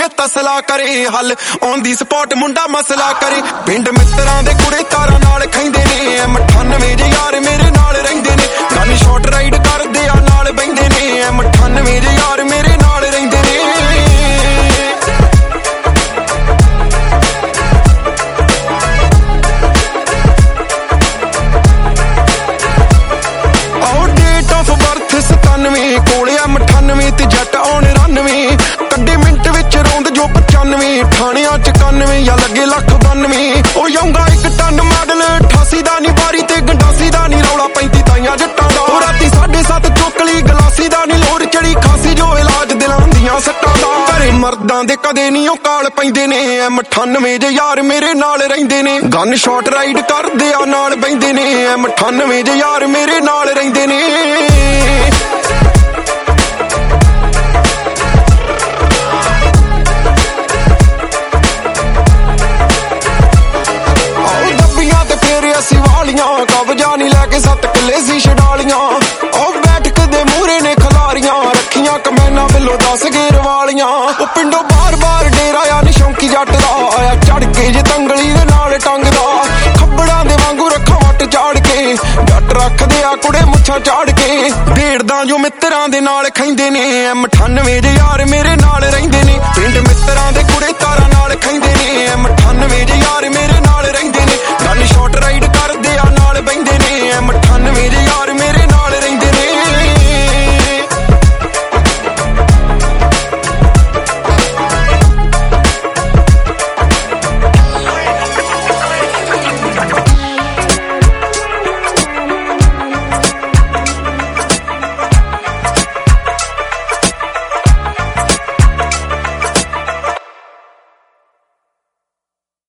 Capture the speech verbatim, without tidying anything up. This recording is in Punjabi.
ਤਸਲਾ ਕਰੇ ਹੱਲ ਔਨ ਦੀ ਸਪੌਟ ਮੁੰਡਾ ਮਸਲਾ ਕਰੇ ਪਿੰਡ ਮਿੱਤਰਾਂ ਦੇ ਕੁੜੇ ਤਾਰਾਂ ਨਾਲ ਖੈਂਦੇ ਨੇ ਐਮ ਅਠਾਨਵੇਂ ਜੇ ਯਾਰ ਮੇਰੇ ਨਾਲ ਰਹਿੰਦੇ ਨੇ ਗਨ ਸ਼ਾਟ ਰਾਈਡ ਕਰਦੇ ਆ ਨਾਲ ਬੈਂਦੇ ਨੇ ਐਮ ਅਠਾਨਵੇਂ ਜੇ ਯਾਰ ਮੇਰੇ ਨਾਲ ਰਹਿੰਦੇ ਨੇ ਸਤਾਨਵੇਂ ਕੋਲੇ ਐਮ ਅਠਾਨਵੇਂ ਤੇ ਜੱਟ ਆਉਣ ਰਾਨਵੇਂ ਕੱਢੇ ਮਿੰਟ ਵਿੱਚ ਰੌਂਦ ਜੋ ਪਚਾਨਵੇਂ ਠਾਣਿਆਂ ਚ ਇਕਾਨਵੇਂ ਜਾਂ ਲੱਗੇ ਲੱਖ ਬਾਨਵੇਂ ਉਹ ਜਾਊਂਗਾ ਇੱਕ ਟਨ ਮਾਡਲ ਅਠਾਸੀ ਦਾ ਨੀ ਬਾਰੀ ਤੇ ਗੰਡਾਸੀ ਦਾ ਨੀ ਰੌਲਾ ਪੈਂਤੀ ਤਾਈਆਂ ਜੱਟਾਂ ਦਾ ਉਹ ਰਾਤੀ ਸਾਢੇ ਸੱਤ ਚੋਕਲੀ ਗਲਾਸੀ ਦਾ ਨੀ ਲੋਰ ਚੜੀ ਖਾਸੀ ਜੋ ਇਲਾਜ ਦਿਲਾਂ ਦੀਆਂ ਸੱਟਾਂ ਦਾ ਘਰੇ ਮਰਦਾਂ ਦੇ ਕਦੇ ਨੀ ਉਹ ਕਾਲ ਪੈਂਦੇ ਨੇ ਐਮ ਅਠਾਨਵੇਂ ਜੇ ਯਾਰ ਮੇਰੇ ਨਾਲ ਰਹਿੰਦੇ ਨੇ ਗਨ ਸ਼ਾਟ ਰਾਈਡ ਕਰਦੇ ਆ ਨਾਲ ਬੈਂਦੇ ਨੇ ਐਮ ਅਠਾਨਵੇਂ ਜੇ ਯਾਰ ਮੇਰੇ ਨਾਲ ਰਹਿੰਦੇ ਨੇ ਕਬਜਾ ਨੀ ਲੈ ਕੇ ਸੱਤ ਕਿੱਲੇ ਸੀ ਛਡਾਲੀਆਂ ਉਹ ਬੈਠਕ ਦੇ ਮੂਹਰੇ ਨੇ ਖਲਾਰੀਆਂ ਰੱਖੀਆਂ ਕਮੈਨਾਂ ਵੱਲੋਂ ਦਸ ਗੇਰ ਵਾਲੀਆਂ ਉਹ ਪਿੰਡੋਂ ਬਾਰ-ਬਾਰ ਡੇਰਾ ਆ ਨੀ ਸ਼ੌਂਕੀ ਜੱਟ ਦਾ ਆਇਆ ਚੜ ਕੇ ਜੇ ਤੰਗਲੀ ਦੇ ਨਾਲ ਟੰਗਦਾ ਖੱਬੜਾਂ ਦੇ ਵਾਂਗੂ ਰੱਖਾਂ ਵੱਟ ਝਾੜ ਕੇ ਜੱਟ ਰੱਖਦੇ ਆ ਕੁੜੇ ਮੁੱਛਾਂ ਝਾੜ ਕੇ ਢੇੜਦਾ ਜੋ ਮਿੱਤਰਾਂ ਦੇ ਨਾਲ ਖੈਂਦੇ ਨੇ ਐਮ ਅਠਾਨਵੇਂ ਜੇ ਯਾਰ ਮੇਰੇ